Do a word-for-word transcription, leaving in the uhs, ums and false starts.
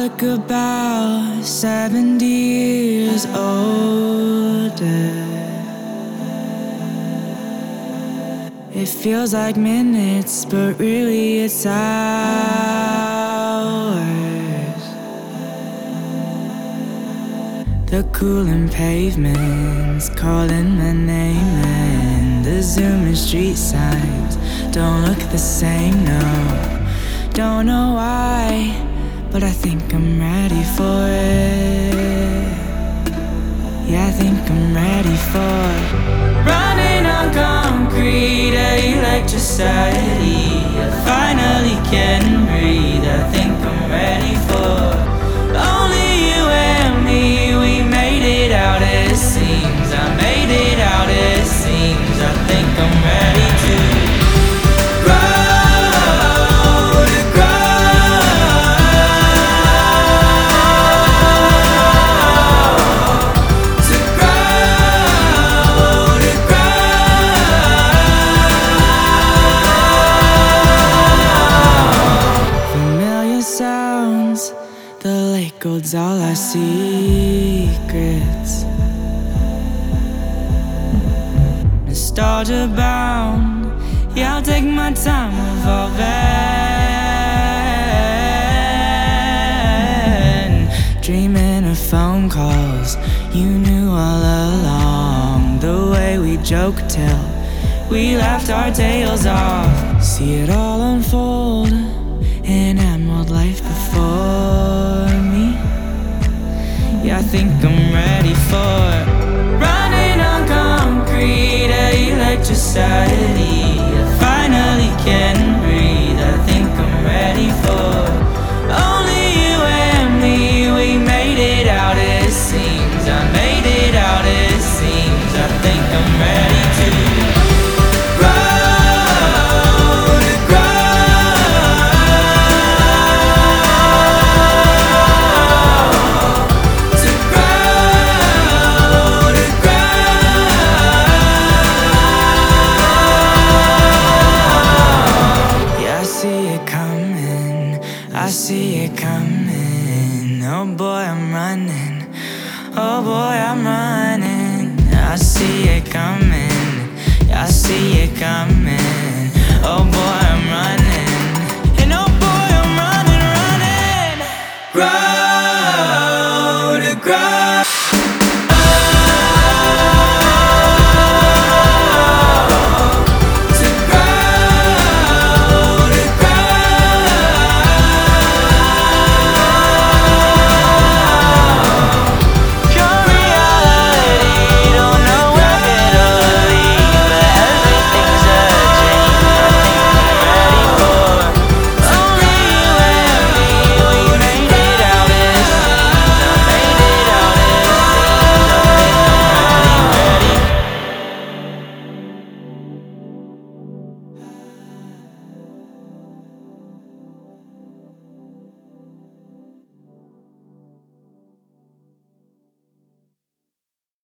look about seventy years older. It feels like minutes, but really it's hours. The cooling pavements calling my name, and the zooming street signs don't look the same, no. Don't know why, but I think I'm ready for it. Yeah, I think I'm ready for it. Running on concrete, electricity. I finally can breathe. I think I'm ready for it. Only you and me, we made it out it seems. I made it out it seems. I think I'm ready to grow. The lake holds all our secrets. Nostalgia bound, yeah, I'll take my time evolving. Dreaming of phone calls you knew all along. The way we joked till we laughed our tails off. See it all unfold, an emerald life before me. Yeah, I think I'm ready for it. Running on concrete, electricity.